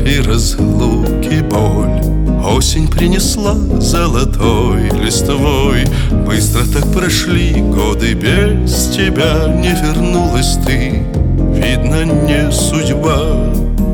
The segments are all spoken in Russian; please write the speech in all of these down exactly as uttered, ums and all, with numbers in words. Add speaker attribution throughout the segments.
Speaker 1: и разлуки боль. Осень принесла золотой листвой. Быстро так прошли годы, без тебя не вернулась ты. Видно, не судьба.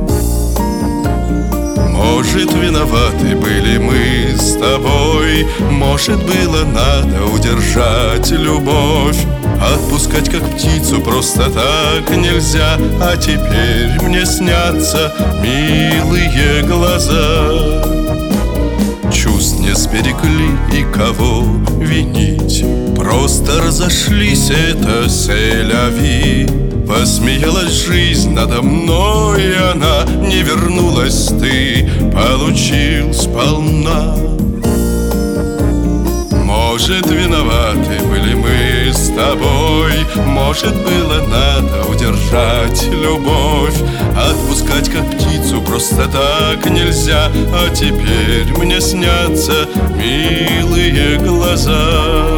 Speaker 1: Может, виноваты были мы с тобой. Может, было надо удержать любовь. Отпускать как птицу просто так нельзя. А теперь мне снятся милые глаза. Чувств не сберегли, и кого винить? Просто разошлись, это сель-ля-ви. Посмеялась жизнь надо мной, и она не вернулась, ты получил сполна. Может, виноваты были мы с тобой. Может, было надо удержать любовь. Отпускать как птицу просто так нельзя. А теперь мне снятся милые глаза.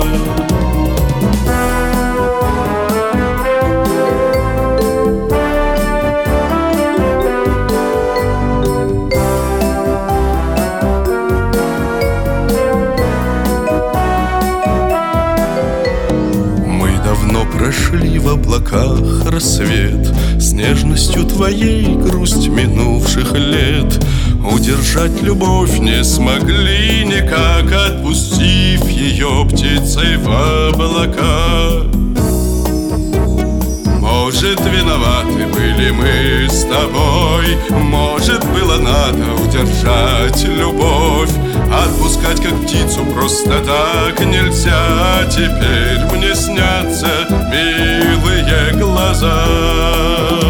Speaker 1: Прошли в облаках рассвет, с нежностью твоей грусть минувших лет. Удержать любовь не смогли никак, отпустив ее птицей в облака. Может, виноваты были мы с тобой. Может, было надо удержать любовь. Отпускать как птицу просто так нельзя. А теперь мне снятся милые глаза.